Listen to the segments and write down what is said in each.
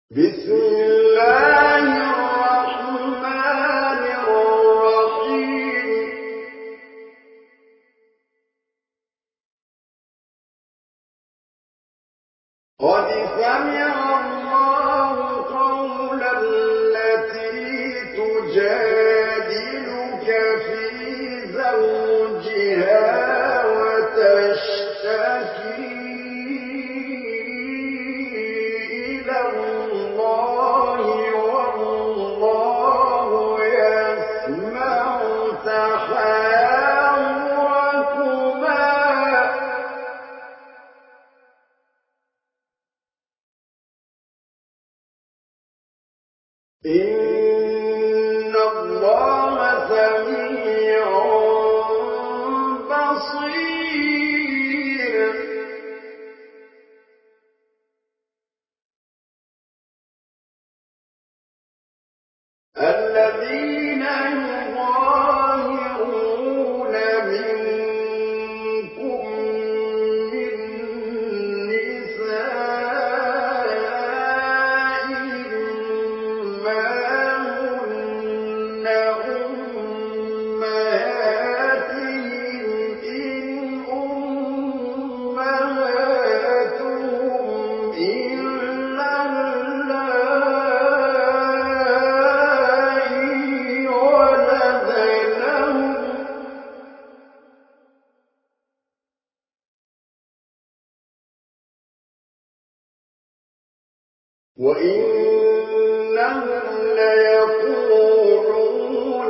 بسم الله الرحمن الرحيم قد سمع الله قول التي تجادلك في زوجها وتشتكي إلى الله والله يسمع تحاوركما إن الله سميع بصير الذين يظاهرون منكم من نسائهم ما هن أمهاتهم إن أمهاتهم إلا اللائي ولدنهم وإنهم ليقولون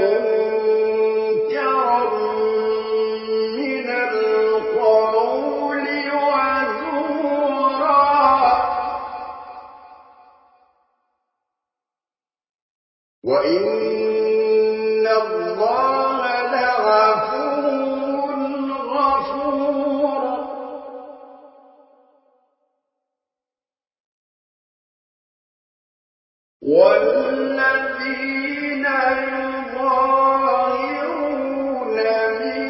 منكرا من القول وزورا وإن الله لعفو غفور والذين يظاهرون من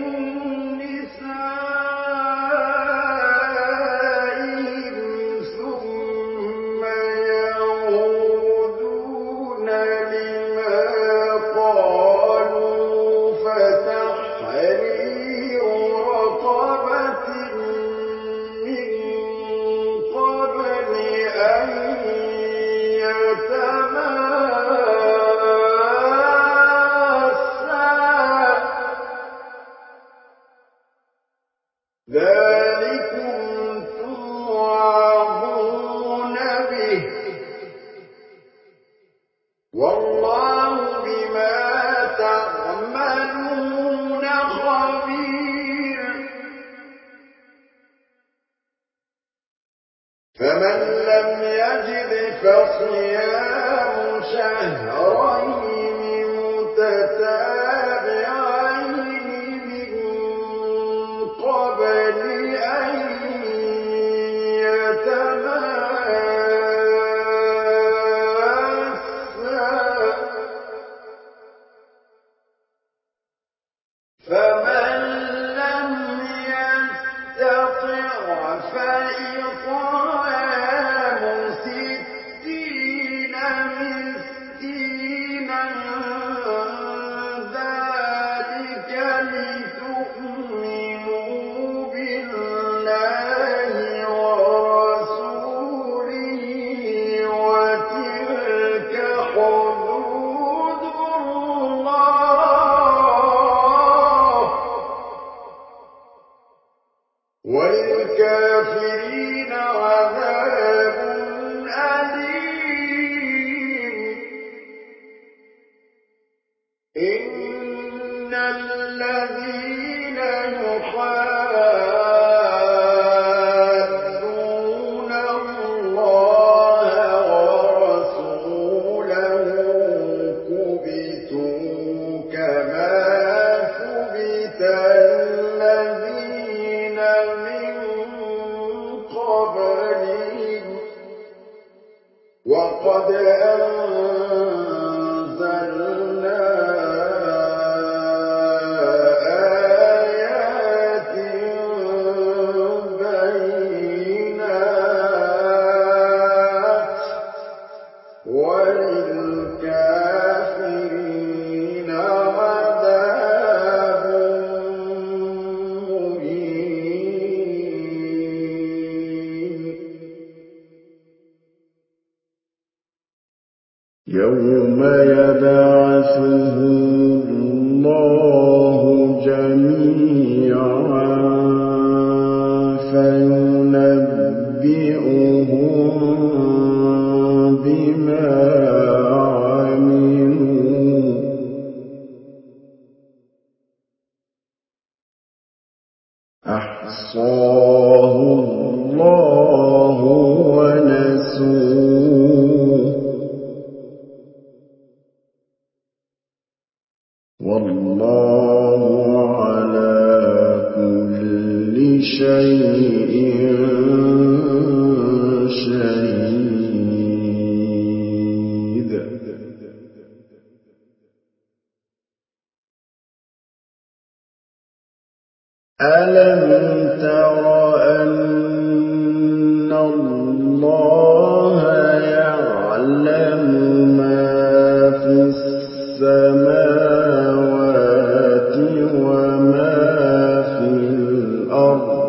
نسائهم ثم يعودون لما قالوا فتحرير رقبة من قبل أن يتماسا ذلكم توعظون به والله بما تعملون خبير فمن لم يجد فصيام شهرين متتابعين من قبل أن يتماسا فمن لم يستطع فإطعام 60 مسكينا ذلك لتؤمنوا بالله ورسوله وتلك حدود الله وللكافرين عذاب أليم إن الذين يحادون الله ورسوله كبتوا كما كبت الذين من قبلهم وقد أنزلنا آيات بينات يوم يبعثهم الله جميعا فينبئهم بما عملوا أحصاه الله ونسوه والله على كل شيء شهيد ألم تر أن الله يعلم ما في السماوات وما في الأرض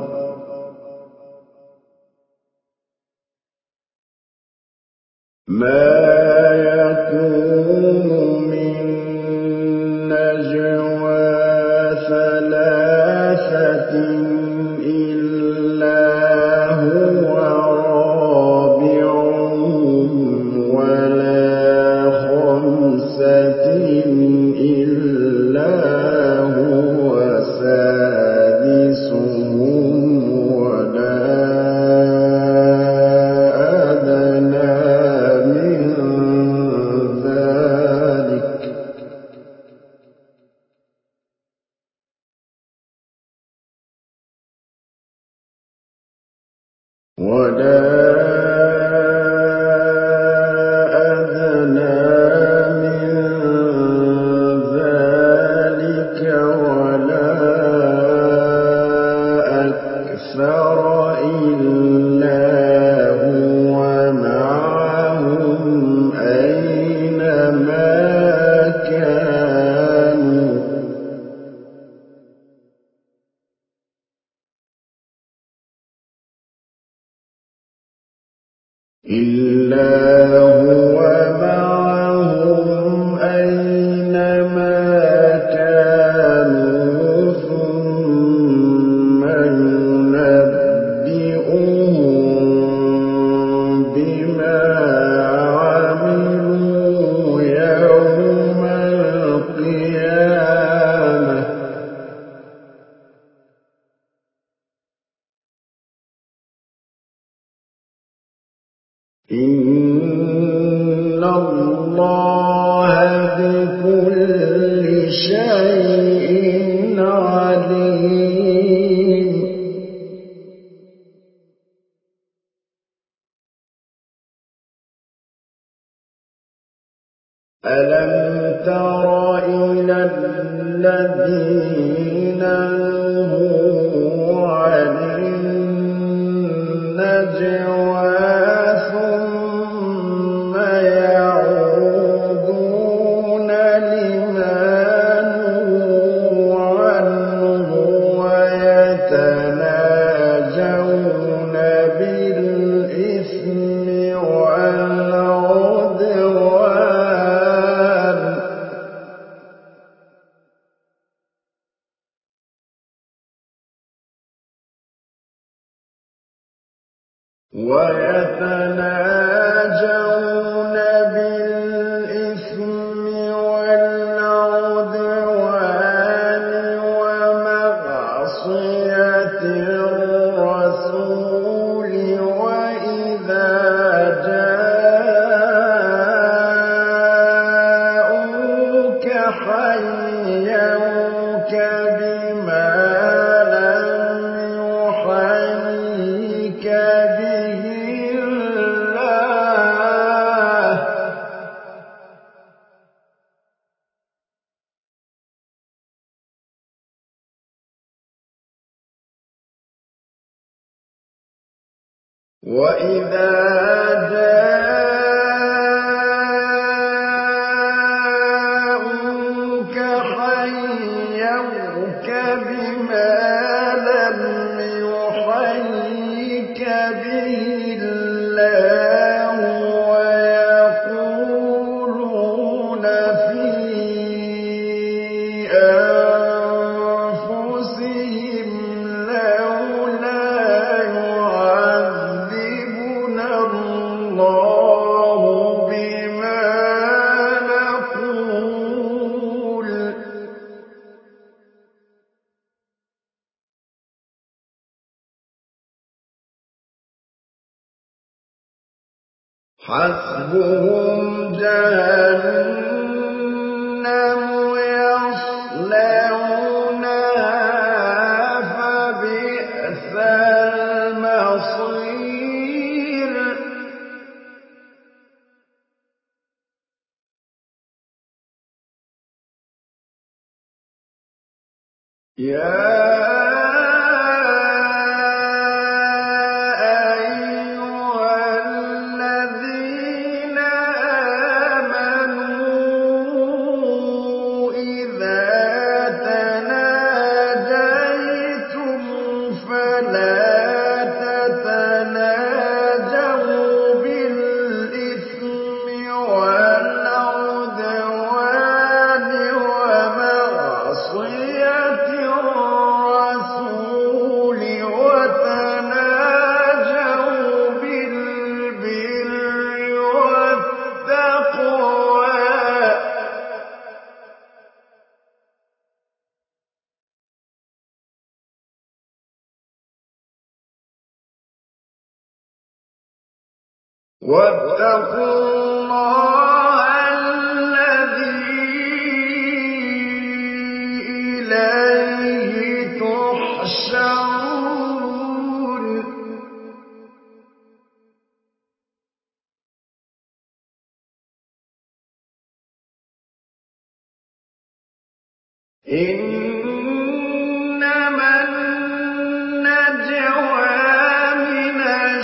ما يكون من نجوى ثلاثة إلا هو رابعهم ولا خمسة إلا هو سادسهم ولا أدنى من ذلك ولا أكثر إلا هو معهم أينما كانوا إلا هو معهم أينما كانوا ثم ينبئهم بما عملوا يوم القيامة إن الله بكل شيء عليم ألم تر إلى الذين نهوا عن النجوى ثم يعودون لما نهوا عنه ويتناجون بالإثم والعدوان ومعصية الرسول وإذا جاءوك حيوك بما لم يحيك به الله وإذا جاءوك حيوك بما لم يحيك به الله ويقولون اللَّهُ بِمَا نَقُولُ حَسْبُهُمْ جَهَنَّمُ يَصْلَوْنَهَا فَبِئْسَ الْمَصِيرُ يَا أَيُّهَا الَّذِينَ آمَنُوا إِذَا تَنَاجَيْتُمْ فَلَا تَتَنَاجَوْا بِالْإِثْمِ وَالْعُدْوَانِ وَمَعْصِيَتِ الرَّسُولِ وَتَنَاجَوْا بِالْبِرِّ وَالتَّقْوَىٰ ۖ وَاتَّقُوا اللَّهَ الَّذِي إِلَيْهِ تُحْشَرُونَ إِنَّمَا النَّجْوَىٰ مِنَ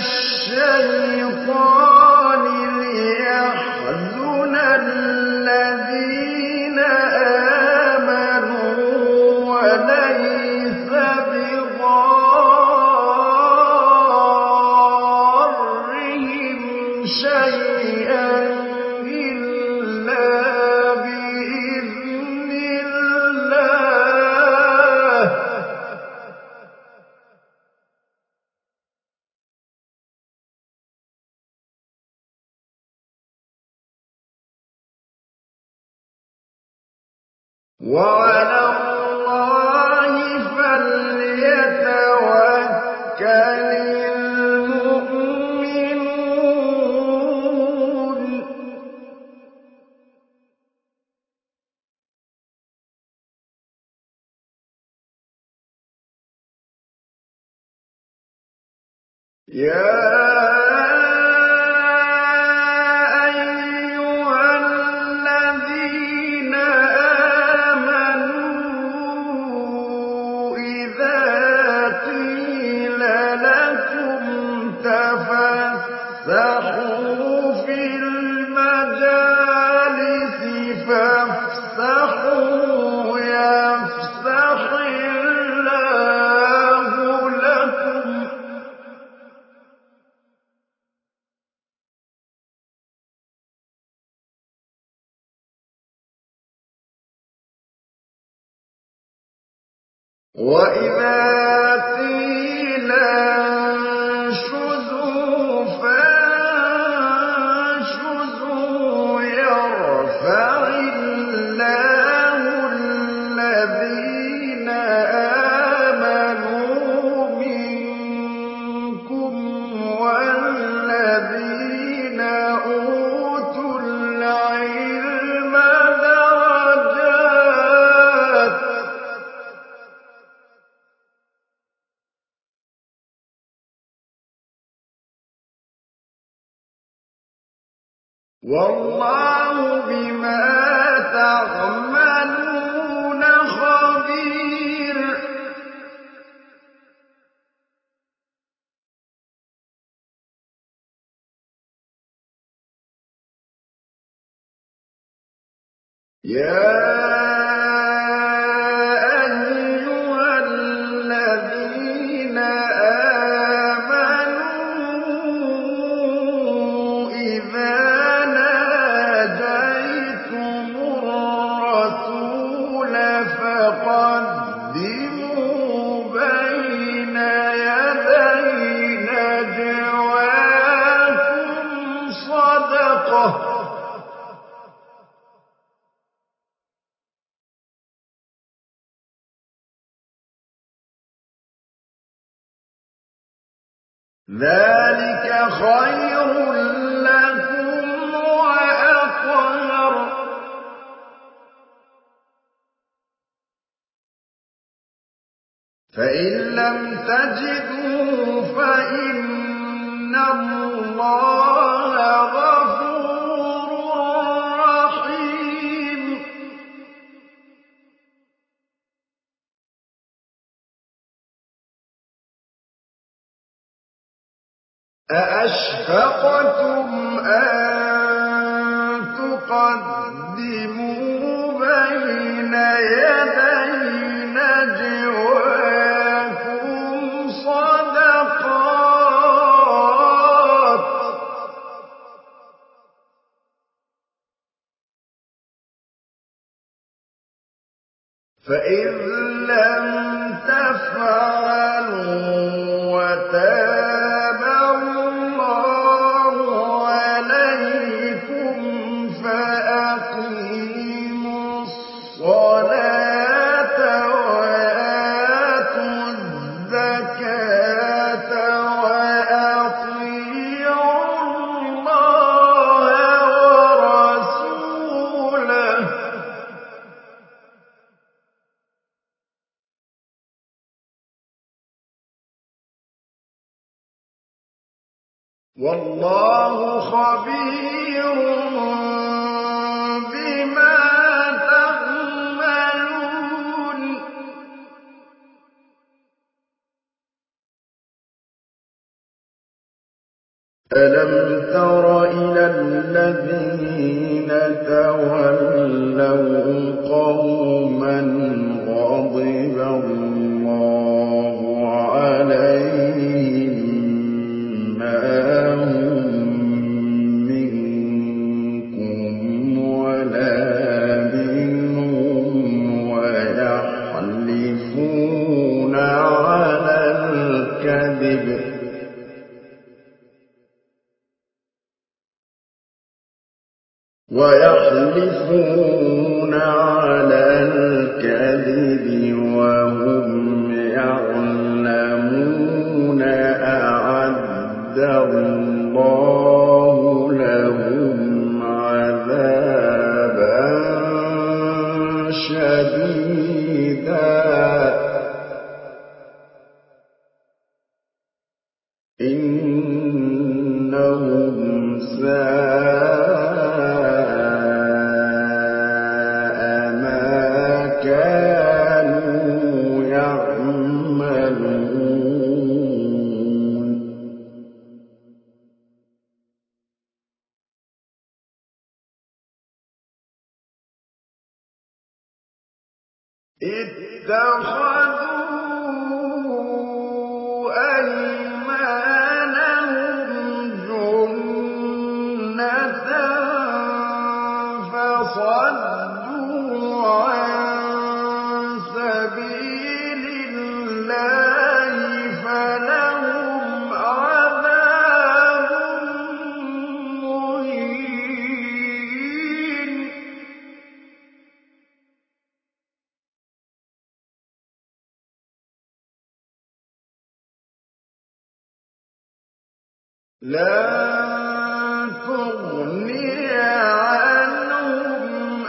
الشَّيْطَانِ لِيَحْزُنَ الَّذِينَ آمَنُوا وَلَيْسَ بِضَارِّهِمْ شَيْئًا إِلَّا بِإِذْنِ اللَّهِ ۚ وَعَلَى اللَّهِ فَلْيَتَوَكَّلِ الْمُؤْمِنُونَ يَا أَيُّهَا الَّذِينَ آمَنُوا إِذَا قِيلَ لَكُمْ تَفَسَّحُوا فِي الْمَجَالِسِ فَافْسَحُوا يَفْسَحِ اللَّهُ لَكُمْ ۖ وَإِذَا قِيلَ انشُزُوا فَانشُزُوا يَرْفَعِ اللَّهُ الَّذِينَ آمَنُوا مِنكُمْ وَالَّذِينَ أُوتُوا الْعِلْمَ دَرَجَاتٍ ۚ وَاللَّهُ بِمَا تَعْمَلُونَ خَبِيرٌ يَا أَيُّهَا الَّذِينَ آمَنُوا إِذَا نَاجَيْتُمُ الرَّسُولَ فَقَدِّمُوا بَيْنَ يَدَيْ نَجْوَاكُمْ صدقة ذلك خير لكم وأطهر فإن لم تجدوا فإن الله غفور رحيم أأشفقتم أن تقدموا بين يدي نجواكم صدقات فإذ لم تفعلوا وتاب الله عليكم فأقيموا الصلاة وآتوا الزكاة وأطيعوا الله ورسوله والله خبير بما تعملون ألم تر إلى الذين تولوا قوما غضب الله عليهم ما هم منكم ولا منهم ويحلفون على الكذب وهم يعلمون أعد الله لهم عذابا شديدا إنهم ساء ما كانوا يعملون اتخذوا أيمانهم جنة فصدوا عن سبيل الله فلهم عذاب مهين لن تغني عنهم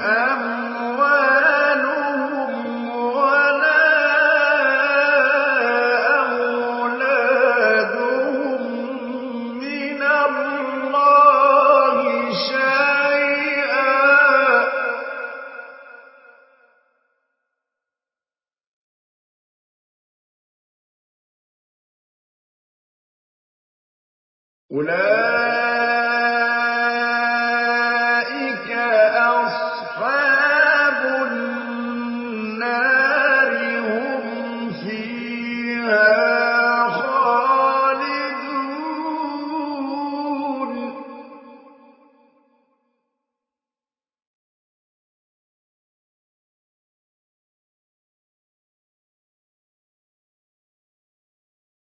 أموالهم ولا أولادهم من الله شيئا أولئك أصحاب النار هم فيها خالدون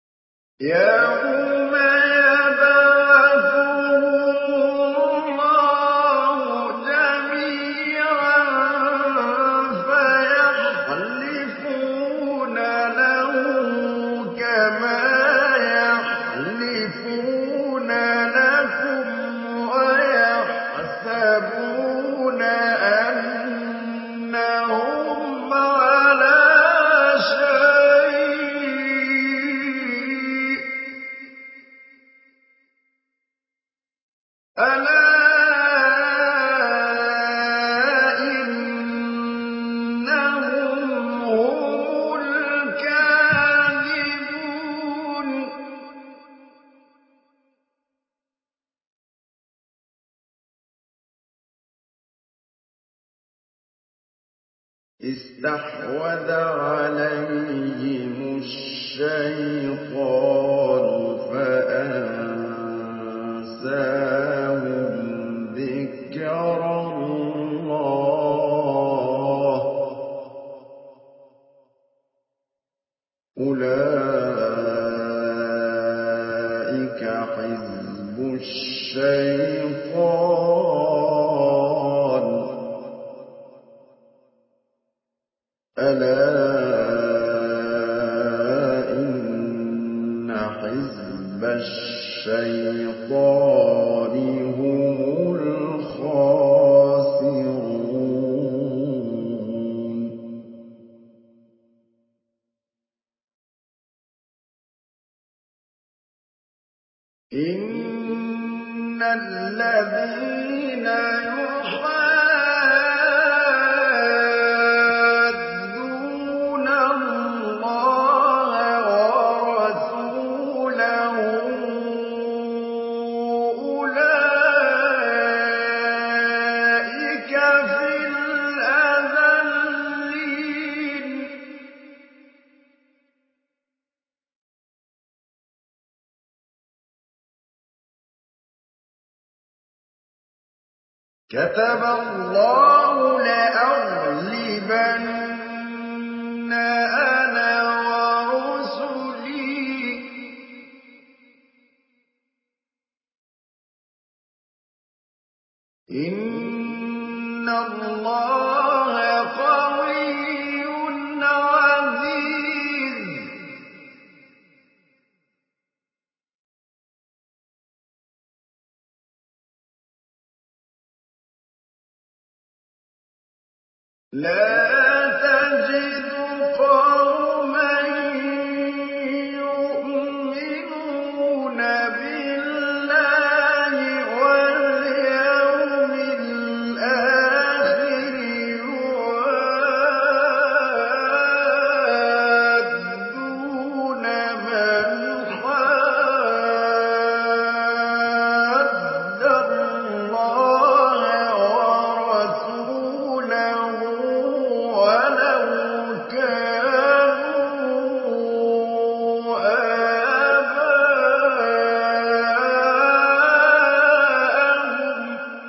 يوم يبعثهم الله ألا إنهم هم الكاذبون استحوذ عليهم الشيطان فأنساهم ذكر الله أولئك حزب الشيطان ألا إن حزب الشيطان هم الخاسرون إن الذين يحادون الله ورسوله أولئك في الأذلين كتب الله لأغلبن أنا ورسلي إن الله قوي عزيز لا تجد قوما يؤمنون بالله واليوم الآخر يوادون من حاد الله ورسوله ولو كانوا آباءهم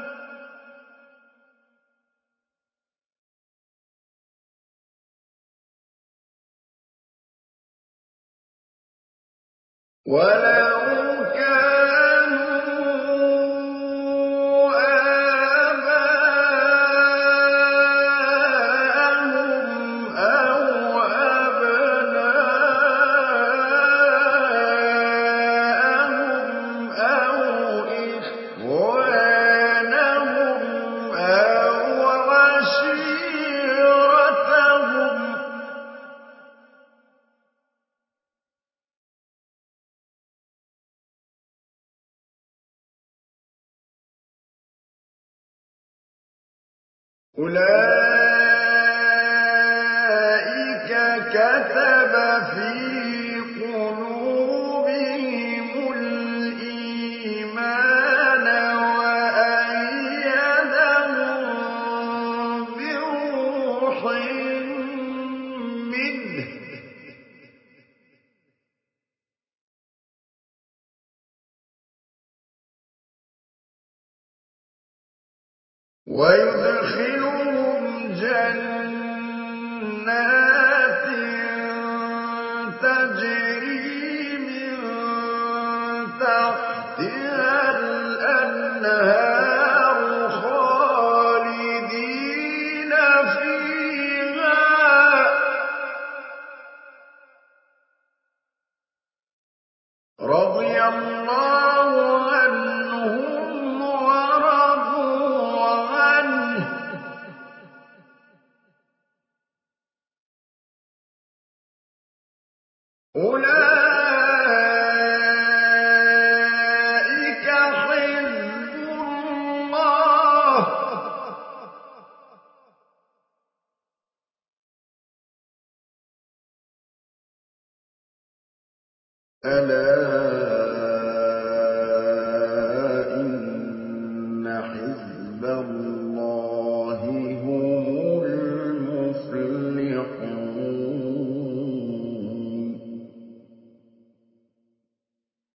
أو أبناءهم أو إخوانهم أو عشيرتهم أولئك كتب في قلوبهم الإيمان وأيدهم بروح منه ويدخلهم جنات تجري من تحتها الأنهار خالدين فيها رضي الله عنهم ورضوا عنه أولئك حزب ألا